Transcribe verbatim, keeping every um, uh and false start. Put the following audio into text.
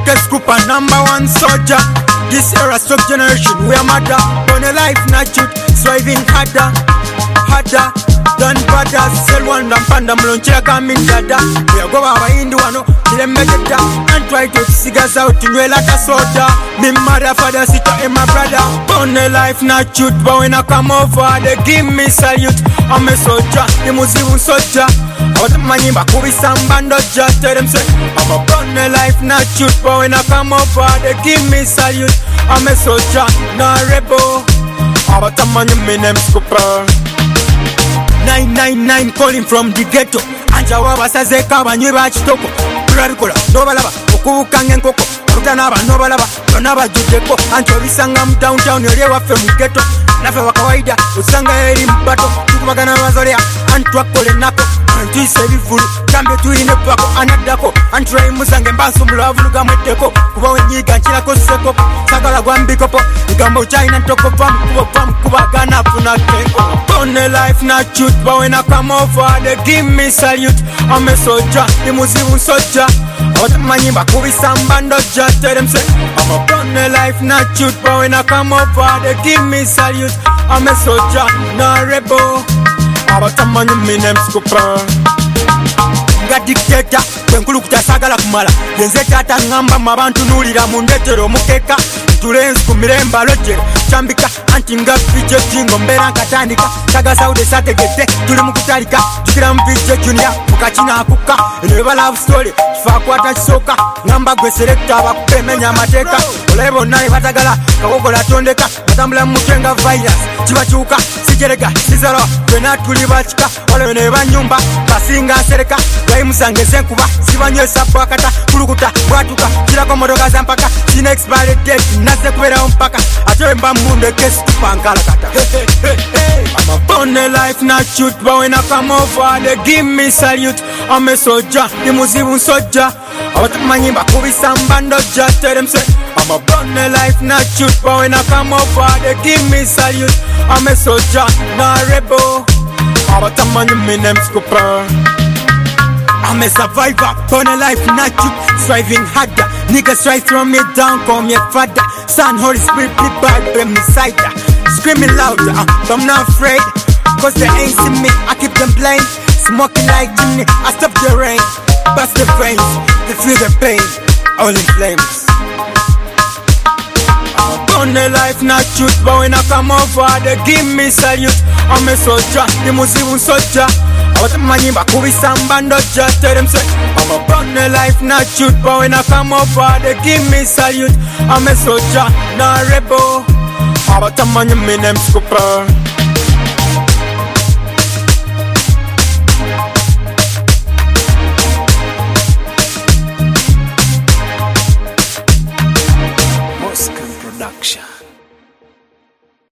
Guess group a number one soldier. This era stroke generation, we are mother. On a life not youth, striving harder, harder than brothers. Sell one and panda mlonchira coming dada. We are go over Hindu wano, kile megeta. And try to figure out in way like a soda. Me mother, father, sister, and my brother. On a life not youth, but when I come over, they give me salute. I'm a soldier, the Muslim soldier. Out of money, but who is some band of just tell them say I'm a born a life not youth, but when I come over, they give me salute. I'm a soldier, not a rebel. Out of money, my name's Cooper. nine nine nine calling from the ghetto. Anja waba sazeka banyiba chitoko. Kurarikola, nobalaba, okubukange nkoko. Rutanaba, nobalaba, donaba judeko. Ancho bisanga mu downtown, yole wafe mu ghetto. Nafe wa kawaida, usanga eri mpato. Tukumagana mazorea, antu akole nako. Antu isebi fulu, kambe tuine pako. Anadako, antu rai musange mbasu mlavuluga mweteko. Kuba wenyiga nchilako seko. Sagala gwambikopo, igamba uchaina ntoko. Famu kubo, famu kuba gana funa keko. On a life not youth, but when I come over, they give me salute. I'm a soldier, the Muslim soldier. Out of money, but who is some band of just tell them say I'm a born a life not youth, but when I come over, they give me salute. I'm a soldier, not a rebel. Out of money, my name's Cooper. Nga dictator, kwenkulu kutasagala kumala. Yenze tata ngamba mabantu nulira mundetero mukeka. Tulenzi kumiremba lojero chambika anti nga fiche jingo mbera nkatandika taga saude sategete tuli mukutalika tukira mviche junior mukachina akuka eneba love story kifa kwata kisoka ngamba gwe selector bakupemenya amateka olebo naye batagala kagogola tondeka batambula mutwenga virus kibachuka sijerega sizalo twena tuli bachika wale ne banyumba basinga sereka bayimusange senkuba sibanywesa bwakata kulukuta bwatuka kirako modoka zampaka sine expired date nase kubera mpaka atoe mbambundo kesi tupankala kata. Hey, hey, hey. I'm a born a life not youth, but when I come over, they give me salute. I'm a soldier, the Muslim soldier. Out of money, but who is some band of just tell them say I'm a born a life not youth, but when I come over, they give me salute. I'm a soldier, not a rebel. Out of money, my name's Cooper. I'm a survivor, born a life not you, striving harder. Niggas try to throw me down, call me a father. Son, Holy Spirit, be bad, bring me cider. Screaming louder, uh, but I'm not afraid. Cause they ain't see me, I keep them blind. Smoking like chimney, I stop the rain. Bust the veins, they feel the pain. All in flames. I'm born a life not youth, but when I come over, they give me salute. I'm a soldier, the Muslim soldier. Out of money, but who is some band of just tell them say I'm a born a life not youth, but when I come over, they give me salute. I'm a soldier, not a rebel. Out of money, my name's Cooper.